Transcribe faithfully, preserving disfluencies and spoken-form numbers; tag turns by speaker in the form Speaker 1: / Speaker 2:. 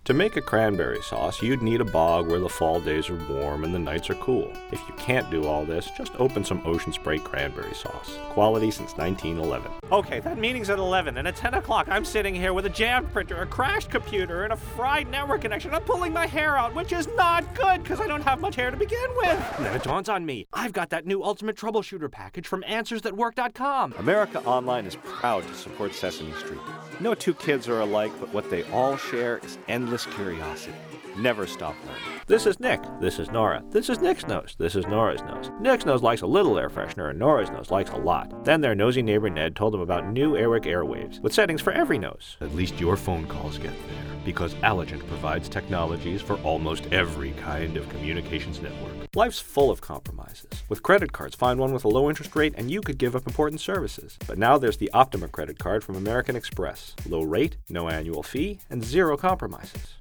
Speaker 1: To make a cranberry sauce, you'd need a bog where the fall days are warm and the nights are cool. If you can't do all this, just open some Ocean Spray cranberry sauce. Quality since nineteen eleven.
Speaker 2: Okay, that meeting's at eleven, and at ten o'clock I'm sitting here with a jammed printer, a crashed computer, and a fried network connection. I'm pulling my hair out, which is not good because I don't have much hair to begin with. And then it dawns on me, I've got that new Ultimate Troubleshooter package from Answers That Work dot com.
Speaker 1: America Online is proud to support Sesame Street. No two kids are alike, but what they all share is endless curiosity. Never stop learning. This is Nick. This is Nora. This is Nick's nose. This is Nora's nose. Nick's nose likes a little air freshener, and Nora's nose likes a lot. Then their nosy neighbor Ned told them about new Airwick Airwaves, with settings for every nose. At least your phone calls get there, because Allergent provides technologies for almost every kind of communications network. Life's full of compromises. With credit cards, find one with a low interest rate and you could give up important services. But now there's the Optima credit card from American Express. Low rate, no annual fee, and zero compromises.